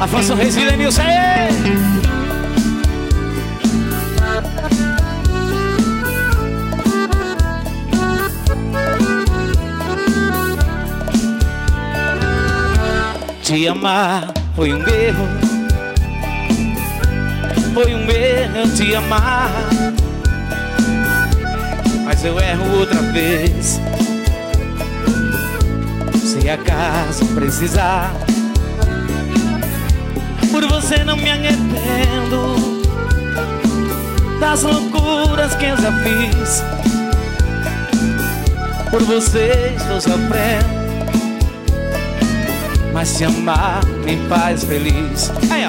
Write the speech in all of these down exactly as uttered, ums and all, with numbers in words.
Afonso Reis, Vilenilson, aê! Te amar foi um erro, foi um erro te amar, mas eu erro outra vez. Se acaso precisar, por você não me arrependo das loucuras que eu já fiz. Por você estou sofrendo, mas te amar me faz feliz. Aí, ó.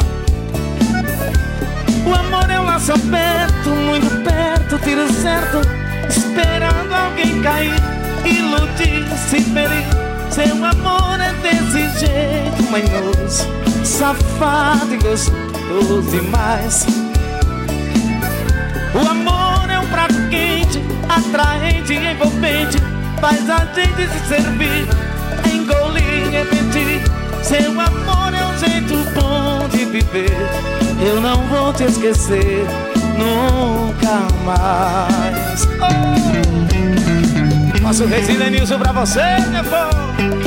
O amor é um laço aberto, muito perto, tiro certo, esperando alguém cair, iludir, se ferir. Seu amor é desse jeito manhoso, safado e gostoso demais. O amor é um prato quente, atraente e envolvente, faz a gente se servir, engolir, repetir. Seu amor é um jeito bom de viver. Eu não vou te esquecer nunca mais. Oh! Faço o Reis Vilenilson pra você, meu povo.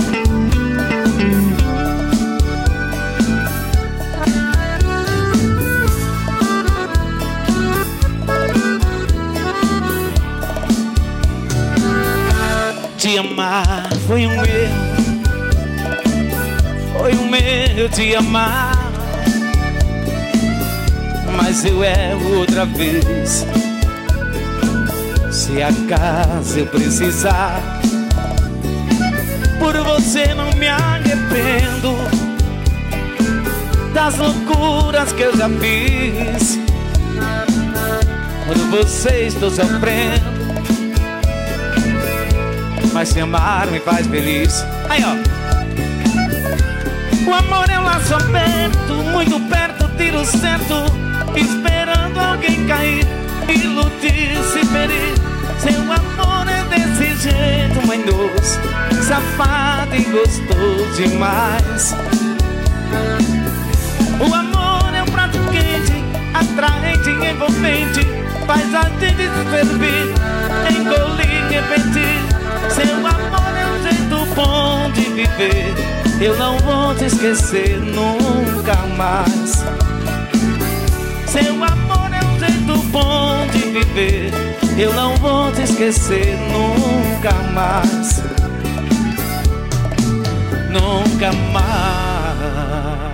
Te amar foi um erro, foi um erro te amar, mas eu erro outra vez. Se acaso eu precisar, por você não me arrependo das loucuras que eu já fiz. Por você estou sofrendo, mas te amar me faz feliz. Aí, ó. O amor é um laço aberto, muito perto, tiro certo, esperando alguém cair, iludir, se ferir. Seu amor é desse jeito manhoso, safado e gostoso demais. O amor é um prato quente, atraente e envolvente, faz a gente se servir, engolir, repetir. Seu amor é um jeito bom de viver. Eu não vou te esquecer nunca mais. Seu amor é um jeito bom de viver. Eu não vou te esquecer nunca mais. Nunca mais.